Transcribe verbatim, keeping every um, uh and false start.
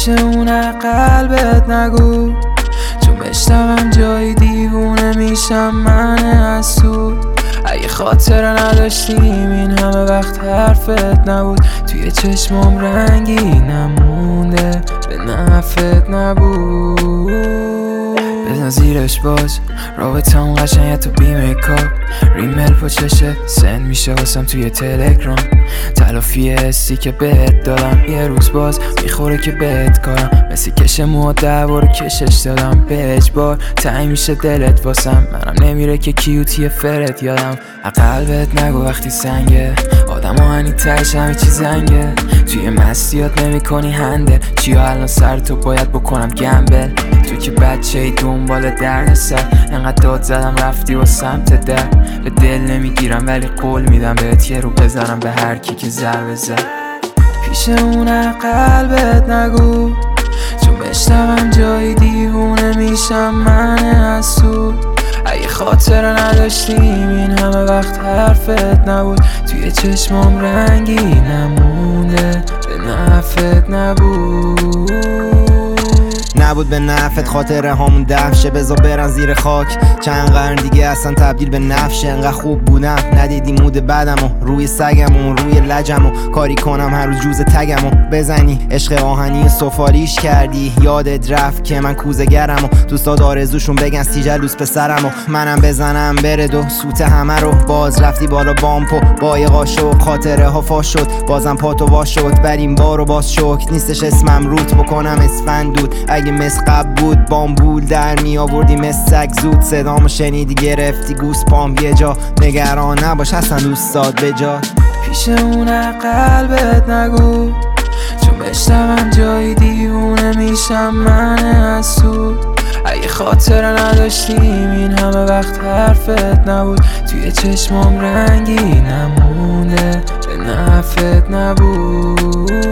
پیش اون قلبت نگو، چون بشنوم جای دیوونه میشم من حسود. اگه خاطره نداشتیم این همه وقت حرفت نبود، توی چشمام رنگی نمونده به نفت نبود. بزن زیرش باز رابطه اون قشنگه تو بیمه کار، ریمل پا چشه سند میشه واسم توی تلگرام. تلافی حسی که بهت دادم یه روز باز میخوره که بهت کارم، مثل کش موها دوباره کشش دادم به اجبار. تنگ میشه دلت واسم، منم نمیره که کیوتی فرد یادم. قلبت نگو وقتی سنگه، آدم ها هنی تایش همه چی زنگه. توی مستیات نمی کنی هندل، چیا الان سر تو باید بکنم گمبل. تو که بچه ای دنبال درد سر، انقدر داد زدم رفتی و سمت در. به دل نمیگیرم ولی قول میدم بهت یه رو بزنم به هر کی که ضربه زد. پیش اون قلبت نگو، چون بشنوم جای دیوونه میشم من حسود. اگه خاطره نداشتیم این همه وقت حرفت نبود، توی چشمام رنگی نمونده به نفت نبود. نبود به نفت خاطره هامون دفشه، بذار برن زیر خاک چند قرن دیگه اصلا تبدیل به نفشه. انقدر خوب بودم ندیدی مود بدمو، روی سگمو روی لجمو کاری کنم هر روز جوز تگمو بزنی. عشق آهنی سفالیش کردی یادت رفت که من کوزه گرمو. دوستاد آرزوشون بگن سی جلوس پسرمو، منم بزنم بره دو سوت همه رو. باز رفتی بالا بامپو با یه قاشق، خاطره ها فاش شد بازم پاتو واش شد. بریم بارو باز شک نیستش اسمم روت بکنم اسفندود. اگه مثل قبل بود بامبول در می آوردی مثل سگ زود. صدامو شنیدی گرفتی گوس پام یه جا، نگران نباش اصلا دوستاد به جا. پیش اون قلبت نگو، چون بشنوم جای دیوونه میشم من حسود. اگه خاطره نداشتیم این همه وقت حرفت نبود، توی چشمام رنگی نمونده به نفت نبود.